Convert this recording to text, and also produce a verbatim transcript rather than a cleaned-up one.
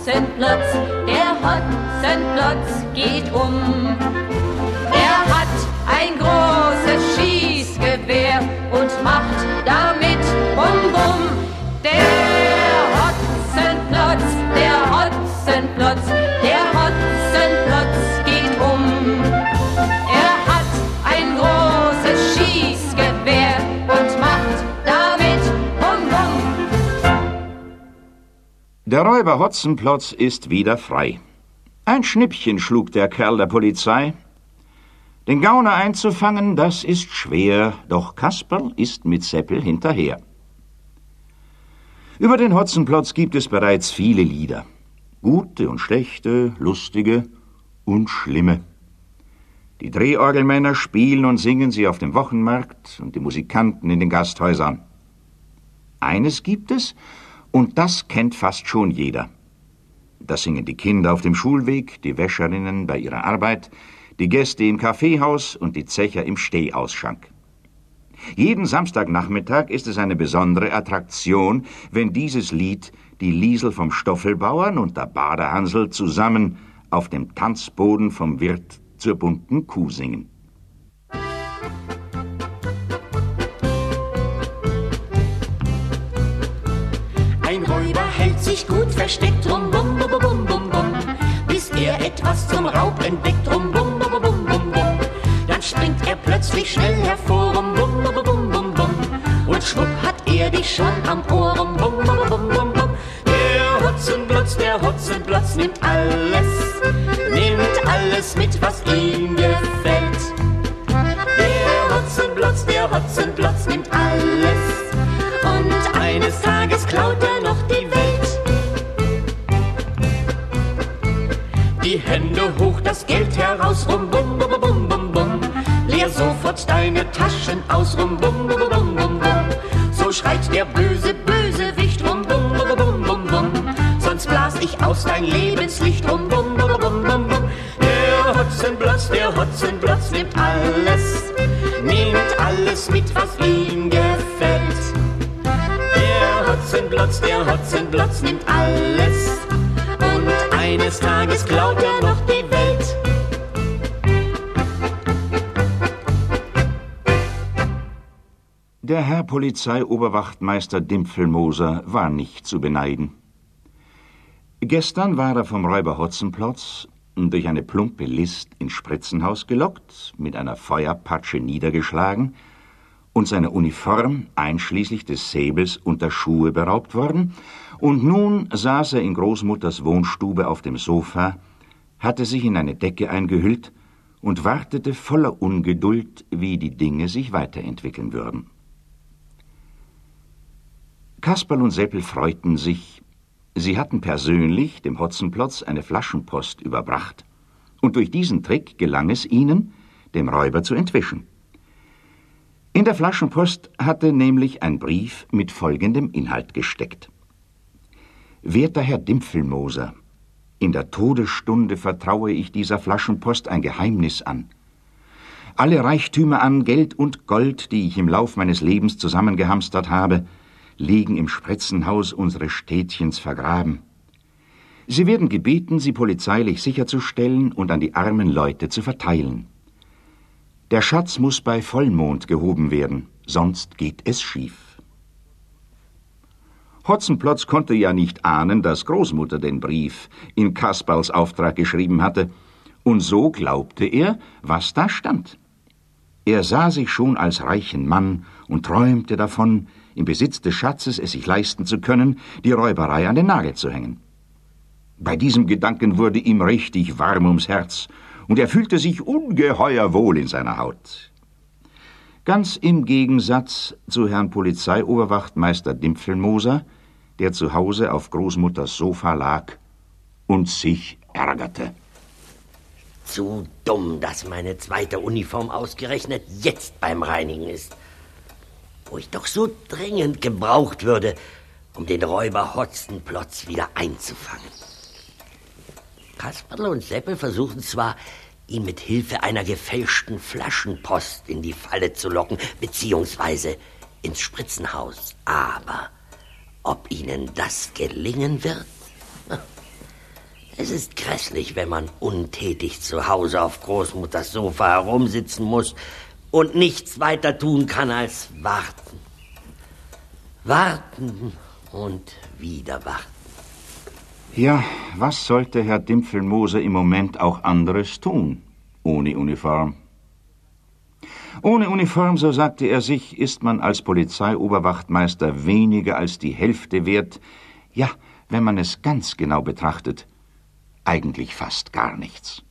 Hotzenplotz, der Hotzenplotz geht um. Er hat ein großes Schießgewehr und macht damit Bum Bum. Der Hotzenplotz, der Hotzenplotz, der Hotzenplotz geht um. Er hat ein großes Schießgewehr und macht damit Bum Bum. Der Räuber Hotzenplotz ist wieder frei. Ein Schnippchen schlug der Kerl der Polizei. Den Gauner einzufangen, das ist schwer, doch Kasperl ist mit Seppel hinterher. Über den Hotzenplotz gibt es bereits viele Lieder. Gute und schlechte, lustige und schlimme. Die Drehorgelmänner spielen und singen sie auf dem Wochenmarkt und die Musikanten in den Gasthäusern. Eines gibt es, und das kennt fast schon jeder. Das singen die Kinder auf dem Schulweg, die Wäscherinnen bei ihrer Arbeit, die Gäste im Kaffeehaus und die Zecher im Stehausschank. Jeden Samstagnachmittag ist es eine besondere Attraktion, wenn dieses Lied die Liesel vom Stoffelbauern und der Badehansel zusammen auf dem Tanzboden vom Wirt zur bunten Kuh singen. Ein Räuber hält sich gut versteckt, rum bum bum bum bum bum, bis er etwas zum Raub entdeckt, rum bum bum bum bum bum. Dann springt er plötzlich schnell hervor, rum bum bum bum bum bum, und schwupp hat er dich schon am Ohr, rum bum bum bum bum bum. Der Hotzenplotz, der Hotzenplotz nimmt alles, nimmt alles mit, was ihm gefällt. Der Hotzenplotz, der Hotzenplotz nimmt alles, und eines Tages klaut er noch die Welt. Die Hände hoch, das Geld heraus, rum bum bum bum bum bum, leer sofort deine Taschen aus, rum bum bum bum bum bum. So schreit der böse Bösewicht, rum bum bum bum bum bum, sonst blas ich aus dein Lebenslicht, rum bum bum bum bum bum. Der Hotzenplotz, der Hotzenplotz nimmt alles, nimmt alles mit, was ihm gefällt. Der Hotzenplotz, der Hotzenplotz nimmt alles, und eines Tages klaut er noch die Welt. Der Herr Polizeioberwachtmeister Dimpfelmoser war nicht zu beneiden. Gestern war er vom Räuber Hotzenplotz durch eine plumpe List ins Spritzenhaus gelockt, mit einer Feuerpatsche niedergeschlagen und seiner Uniform einschließlich des Säbels und der Schuhe beraubt worden, und nun saß er in Großmutters Wohnstube auf dem Sofa, hatte sich in eine Decke eingehüllt und wartete voller Ungeduld, wie die Dinge sich weiterentwickeln würden. Kasperl und Seppel freuten sich. Sie hatten persönlich dem Hotzenplotz eine Flaschenpost überbracht, und durch diesen Trick gelang es ihnen, dem Räuber zu entwischen. In der Flaschenpost hatte nämlich ein Brief mit folgendem Inhalt gesteckt: Werter Herr Dimpfelmoser, in der Todesstunde vertraue ich dieser Flaschenpost ein Geheimnis an. Alle Reichtümer an Geld und Gold, die ich im Lauf meines Lebens zusammengehamstert habe, liegen im Spritzenhaus unseres Städtchens vergraben. Sie werden gebeten, sie polizeilich sicherzustellen und an die armen Leute zu verteilen. Der Schatz muss bei Vollmond gehoben werden, sonst geht es schief. Hotzenplotz konnte ja nicht ahnen, dass Großmutter den Brief in Kasperls Auftrag geschrieben hatte, und so glaubte er, was da stand. Er sah sich schon als reichen Mann und träumte davon, im Besitz des Schatzes es sich leisten zu können, die Räuberei an den Nagel zu hängen. Bei diesem Gedanken wurde ihm richtig warm ums Herz, und er fühlte sich ungeheuer wohl in seiner Haut. Ganz im Gegensatz zu Herrn Polizeioberwachtmeister Dimpfelmoser, der zu Hause auf Großmutters Sofa lag und sich ärgerte. Zu dumm, dass meine zweite Uniform ausgerechnet jetzt beim Reinigen ist, wo ich doch so dringend gebraucht würde, um den Räuber Hotzenplotz wieder einzufangen. Kasperl und Seppel versuchen zwar, ihn mit Hilfe einer gefälschten Flaschenpost in die Falle zu locken, beziehungsweise ins Spritzenhaus, aber ob ihnen das gelingen wird? Es ist grässlich, wenn man untätig zu Hause auf Großmutters Sofa herumsitzen muss und nichts weiter tun kann als warten. Warten und wieder warten. Ja, was sollte Herr Dimpfelmoser im Moment auch anderes tun, ohne Uniform? Ohne Uniform, so sagte er sich, ist man als Polizeioberwachtmeister weniger als die Hälfte wert, ja, wenn man es ganz genau betrachtet, eigentlich fast gar nichts.